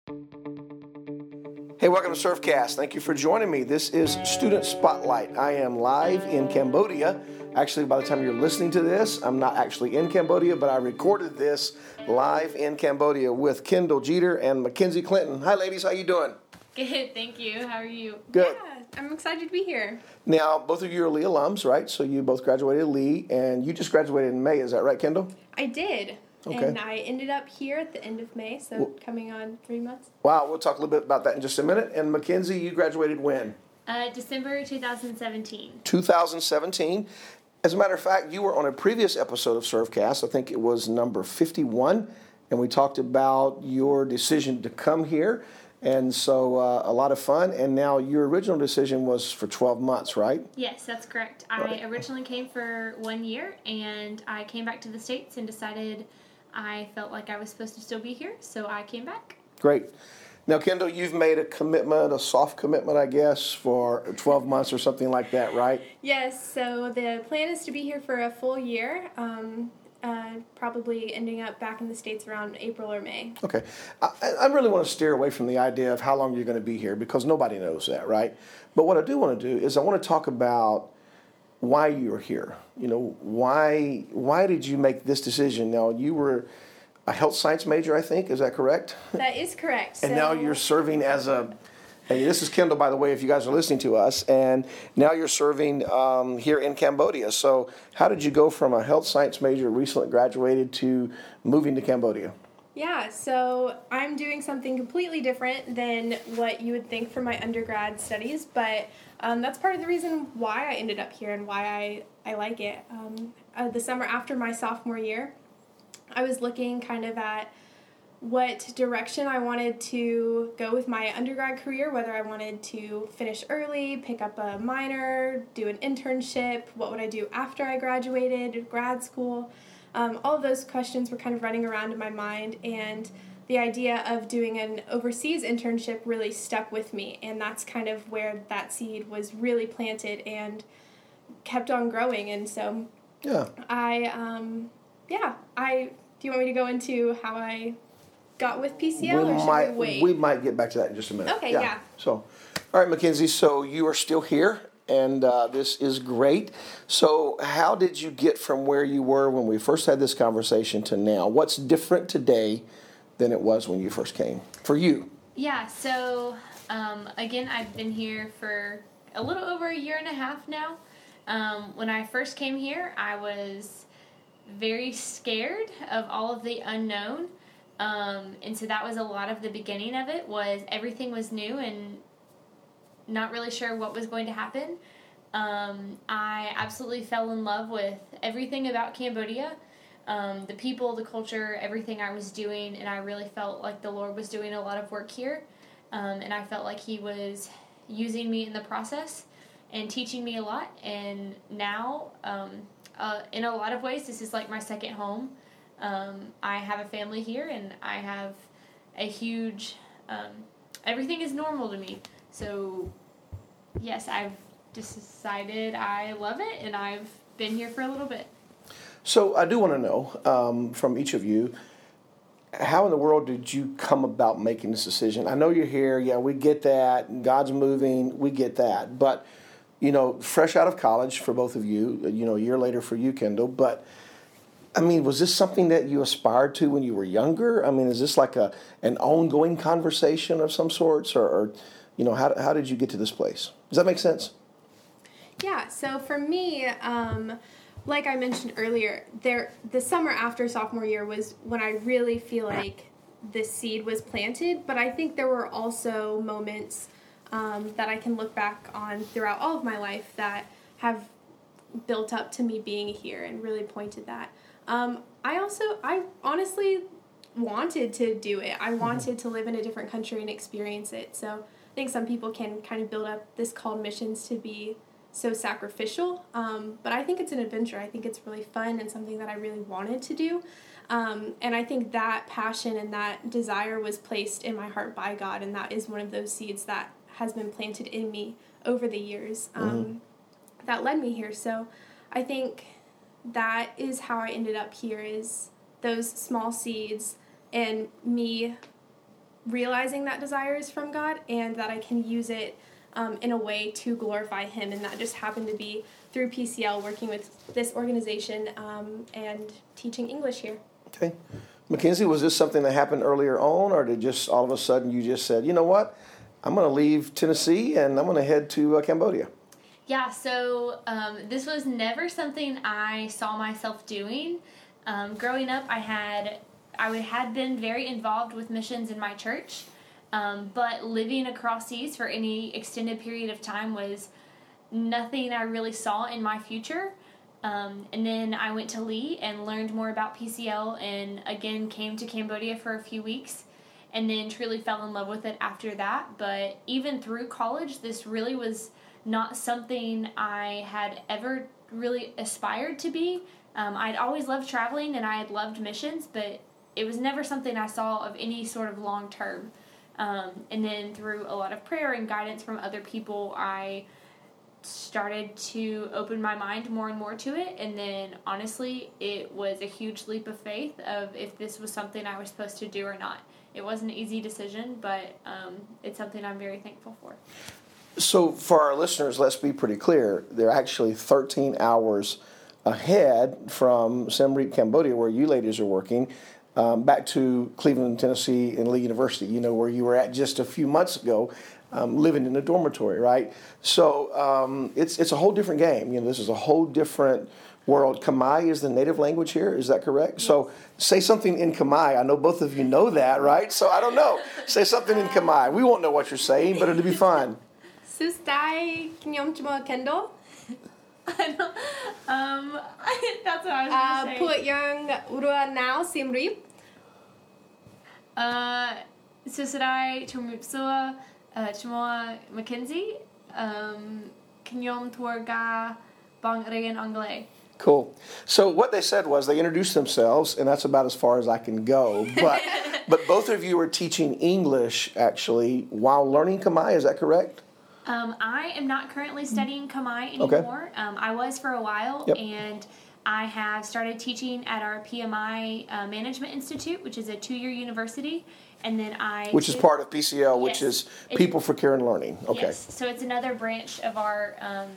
Hey, welcome to Surfcast. Thank you for joining me. This is Student Spotlight. I am live in Cambodia. Actually, by the time you're listening to this, I'm not actually in Cambodia, but I recorded this live in Cambodia with Kendall Jeter and Mackenzie Clinton. Hi, ladies. How you doing? Good, thank you. How are you? Good. Yeah, I'm excited to be here. Now, both of you are Lee alums, right? So you both graduated Lee, and you just graduated in May. Is that right, Kendall? I did. Okay. And I ended up here at the end of May, so coming on 3 months. Wow, we'll talk a little bit about that in just a minute. And Mackenzie, you graduated when? December 2017. 2017. As a matter of fact, you were on a previous episode of Surfcast. I think it was number 51, and we talked about your decision to come here. And so a lot of fun. And now your original decision was for 12 months, right? Yes, that's correct. I originally came for 1 year, and I came back to the States and decided I felt like I was supposed to still be here, so I came back. Great. Now, Kendall, you've made a commitment, a soft commitment, I guess, for 12 months or something like that, right? Yes, so the plan is to be here for a full year, probably ending up back in the States around April or May. Okay. I really want to steer away from the idea of how long you're going to be here because nobody knows that, right? But what I do want to do is I want to talk about why you're here. You know, why did you make this decision? Now, you were a health science major, I think. Is that correct? That is correct. And now you're serving as hey, this is Kendall, by the way, if you guys are listening to us, and now you're serving here in Cambodia. So how did you go from a health science major, recently graduated, to moving to Cambodia? Yeah, so I'm doing something completely different than what you would think for my undergrad studies, but that's part of the reason why I ended up here and why I like it. The summer after my sophomore year, I was looking kind of at what direction I wanted to go with my undergrad career, whether I wanted to finish early, pick up a minor, do an internship, what would I do after I graduated, grad school. All of those questions were kind of running around in my mind, and the idea of doing an overseas internship really stuck with me, and that's kind of where that seed was really planted and kept on growing. And so Yeah. Do you want me to go into how I got with PCL, or should we wait? We might get back to that in just a minute. Okay, yeah. So, all right, Mackenzie, so you are still here, and this is great. So how did you get from where you were when we first had this conversation to now? What's different today than it was when you first came, for you? Yeah, so again, I've been here for a little over a year and a half now. When I first came here, I was very scared of all of the unknown. And so that was a lot of the beginning of it, was everything was new and not really sure what was going to happen. I absolutely fell in love with everything about Cambodia, the people, the culture, everything I was doing, and I really felt like the Lord was doing a lot of work here, and I felt like He was using me in the process and teaching me a lot. And now, in a lot of ways, this is like my second home. I have a family here, and I have a huge, everything is normal to me. So, yes, I've decided I love it, and I've been here for a little bit. So I do want to know from each of you, how in the world did you come about making this decision? I know you're here. Yeah, we get that. God's moving. We get that. But, you know, fresh out of college for both of you, you know, a year later for you, Kendall. But, I mean, was this something that you aspired to when you were younger? I mean, is this like an ongoing conversation of some sorts? Or you know, how did you get to this place? Does that make sense? Yeah, so for me, like I mentioned earlier, the summer after sophomore year was when I really feel like the seed was planted, but I think there were also moments that I can look back on throughout all of my life that have built up to me being here and really pointed that. I honestly wanted to do it. I wanted to live in a different country and experience it. So I think some people can kind of build up this called missions to be so sacrificial, but I think it's an adventure. I think it's really fun and something that I really wanted to do. And I think that passion and that desire was placed in my heart by God, and that is one of those seeds that has been planted in me over the years that led me here. So I think that is how I ended up here, is those small seeds and me realizing that desire is from God and that I can use it in a way to glorify Him. And that just happened to be through PCL, working with this organization and teaching English here. Okay. Mackenzie, was this something that happened earlier on, or did just all of a sudden you just said, you know what, I'm going to leave Tennessee and I'm going to head to Cambodia? Yeah, so this was never something I saw myself doing. Growing up, I had been very involved with missions in my church, but living across seas for any extended period of time was nothing I really saw in my future. And then I went to Lee and learned more about PCL, and again came to Cambodia for a few weeks, and then truly fell in love with it after that. But even through college, this really was not something I had ever really aspired to be. I'd always loved traveling and I had loved missions, but it was never something I saw of any sort of long term. And then through a lot of prayer and guidance from other people, I started to open my mind more and more to it. And then honestly, it was a huge leap of faith of if this was something I was supposed to do or not. It wasn't an easy decision, but it's something I'm very thankful for. So for our listeners, let's be pretty clear. They're actually 13 hours ahead from Siem Reap, Cambodia, where you ladies are working, back to Cleveland, Tennessee, and Lee University, where you were at just a few months ago, living in a dormitory, right? So it's a whole different game. This is a whole different world. Khmer is the native language here, is that correct? Yes. So say something in Khmer. I know both of you know that, right? So I don't know. Say something in Khmer. We won't know what you're saying, but it'll be fun. Sustai Knyom Chmo Kendall. That's what I was going to say. Put young Urua now Siem Reap. Susadai Chumripsua Chmoa Mackenzie. Knyom Twarga Bang Regan Anglais. Cool. So what they said was they introduced themselves, and that's about as far as I can go. But both of you are teaching English, actually, while learning Khmer. Is that correct? I am not currently studying Khmer anymore. Okay. I was for a while, yep. And I have started teaching at our PMI Management Institute, which is a 2-year university. And then which is part of PCL, which is People for Care and Learning. Okay. Yes. So it's another branch of our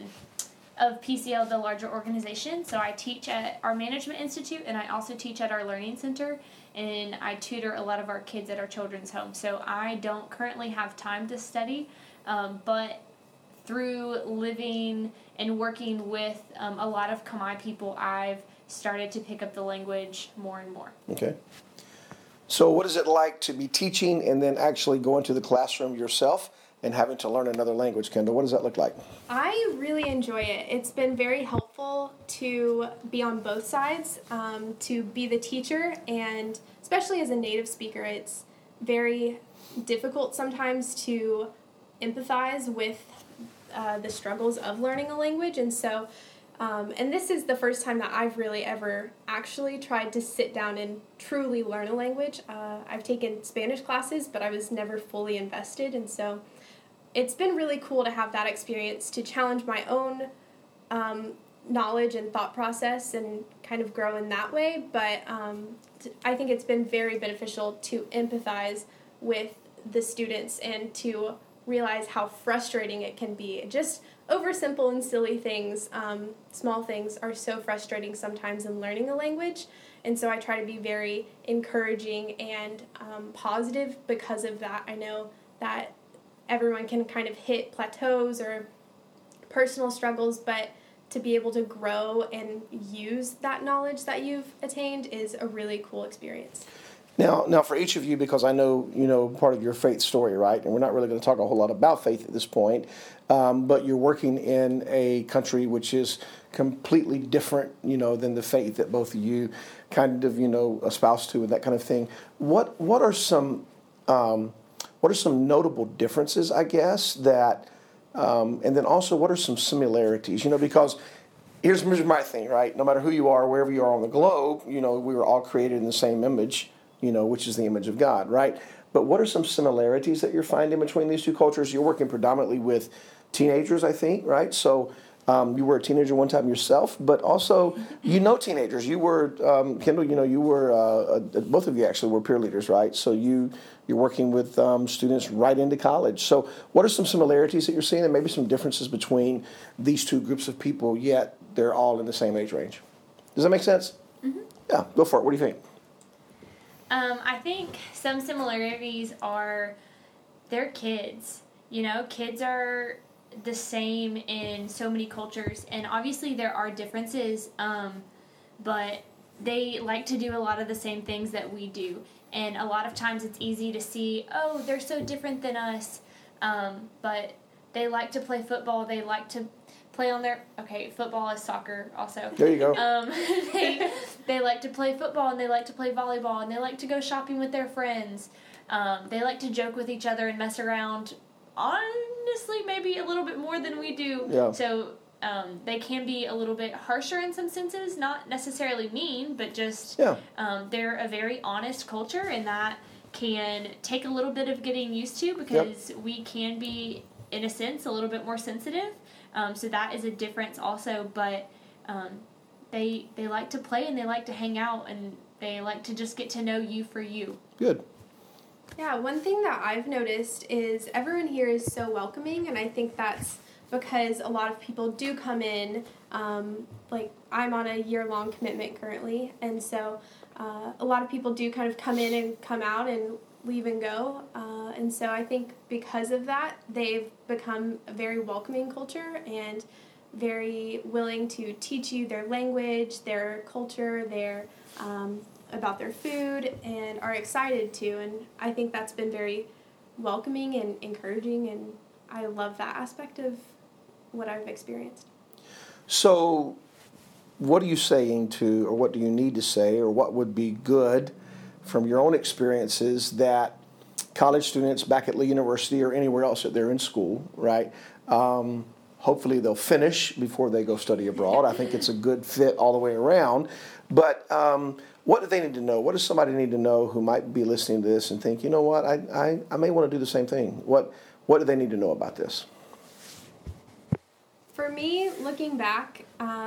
of PCL, the larger organization. So I teach at our Management Institute, and I also teach at our Learning Center, and I tutor a lot of our kids at our children's home. So I don't currently have time to study, but through living and working with a lot of Khmer people, I've started to pick up the language more and more. Okay. So what is it like to be teaching and then actually go into the classroom yourself and having to learn another language, Kendall? What does that look like? I really enjoy it. It's been very helpful to be on both sides, to be the teacher, and especially as a native speaker, it's very difficult sometimes to empathize with the struggles of learning a language. And so, and this is the first time that I've really ever actually tried to sit down and truly learn a language. I've taken Spanish classes, but I was never fully invested. And so it's been really cool to have that experience to challenge my own knowledge and thought process and kind of grow in that way. But I think it's been very beneficial to empathize with the students and to realize how frustrating it can be. Just over simple and silly things, small things are so frustrating sometimes in learning a language. And so I try to be very encouraging and positive because of that. I know that everyone can kind of hit plateaus or personal struggles, but to be able to grow and use that knowledge that you've attained is a really cool experience. Now, for each of you, because I know, part of your faith story, right? And we're not really going to talk a whole lot about faith at this point, but you're working in a country which is completely different, than the faith that both of you kind of, espouse to and that kind of thing. What are some notable differences, I guess, that, and then also what are some similarities? Because here's my thing, right? No matter who you are, wherever you are on the globe, we were all created in the same image, which is the image of God, right? But what are some similarities that you're finding between these two cultures? You're working predominantly with teenagers, I think, right? So You were a teenager one time yourself, but also you know teenagers. You were Kendall. You know you were both of you actually were peer leaders, right? So you're working with students right into college. So what are some similarities that you're seeing, and maybe some differences between these two groups of people? Yet they're all in the same age range. Does that make sense? Mm-hmm. Yeah, go for it. What do you think? I think some similarities are they're kids. You know, kids are the same in so many cultures, and obviously there are differences, but they like to do a lot of the same things that we do, and a lot of times it's easy to see, oh, they're so different than us, but they like to play football, they like to play on their, football is soccer also. There you go. They like to play football, and they like to play volleyball, and they like to go shopping with their friends. They like to joke with each other and mess around, honestly, maybe a little bit more than we do. Yeah. So they can be a little bit harsher in some senses, not necessarily mean, but just they're a very honest culture, and that can take a little bit of getting used to because we can be, in a sense, a little bit more sensitive. So that is a difference also, but they like to play, and they like to hang out, and they like to just get to know you for you. Good. Yeah, one thing that I've noticed is everyone here is so welcoming, and I think that's because a lot of people do come in, like I'm on a year-long commitment currently, and so a lot of people do kind of come in and come out and leave and go, and so I think because of that, they've become a very welcoming culture and very willing to teach you their language, their culture, their about their food, and are excited to, and I think that's been very welcoming and encouraging, and I love that aspect of what I've experienced. So what are you saying to, or what do you need to say, or what would be good from your own experiences that college students back at Lee University or anywhere else that they're in school, right? Hopefully they'll finish before they go study abroad. I think it's a good fit all the way around. But what do they need to know? What does somebody need to know who might be listening to this and think, you know what, I may want to do the same thing? What do they need to know about this? For me, looking back,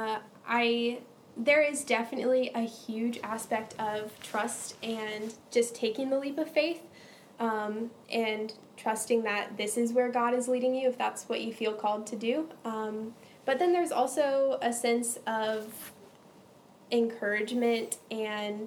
there is definitely a huge aspect of trust and just taking the leap of faith, and trusting that this is where God is leading you if that's what you feel called to do. But then there's also a sense of encouragement, and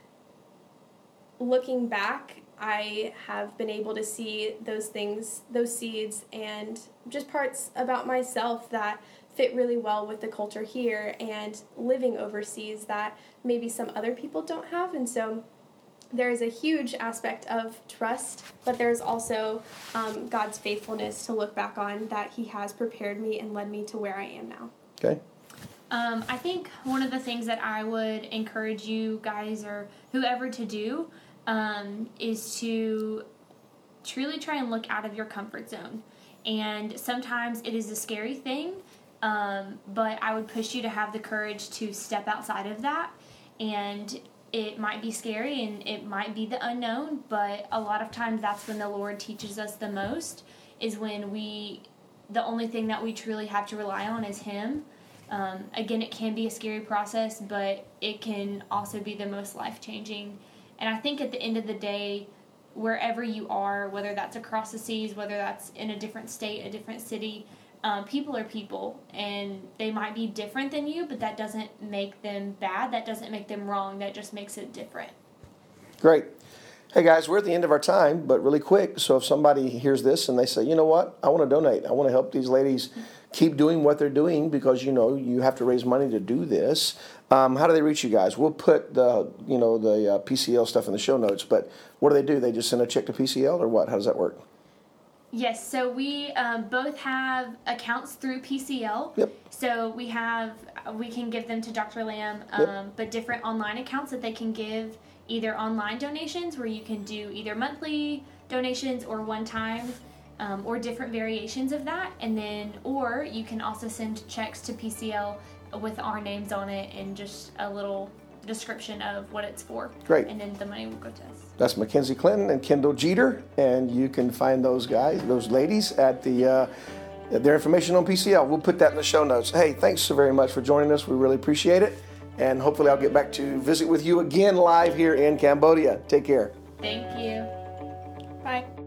looking back, I have been able to see those things, those seeds, and just parts about myself that fit really well with the culture here and living overseas that maybe some other people don't have. And so there is a huge aspect of trust, but there's also God's faithfulness to look back on, that He has prepared me and led me to where I am now. Okay. I think one of the things that I would encourage you guys or whoever to do is to truly try and look out of your comfort zone. And sometimes it is a scary thing, but I would push you to have the courage to step outside of that. And it might be scary and it might be the unknown, but a lot of times that's when the Lord teaches us the most, is when the only thing that we truly have to rely on is Him. Again, it can be a scary process, but it can also be the most life-changing. And I think at the end of the day, wherever you are, whether that's across the seas, whether that's in a different state, a different city, people are people, and they might be different than you, but that doesn't make them bad. That doesn't make them wrong. That just makes it different. Great. Hey guys, we're at the end of our time, but really quick. So if somebody hears this and they say, you know what, I want to donate. I want to help these ladies keep doing what they're doing, because you have to raise money to do this. How do they reach you guys? We'll put the PCL stuff in the show notes, but what do? They just send a check to PCL, or what? How does that work? Yes, so we both have accounts through PCL. Yep. So we can give them to Dr. Lamb, but different online accounts that they can give, either online donations where you can do either monthly donations or one time, or different variations of that, and then or you can also send checks to PCL with our names on it and just a little description of what it's for. Great. And then the money will go to us. That's Mackenzie Clinton and Kendall Jeter, and you can find those ladies at the Their information on PCL. We'll put that in the show notes. Hey, thanks so very much for joining us. We really appreciate it. And hopefully I'll get back to visit with you again live here in Cambodia. Take care. Thank you. Bye.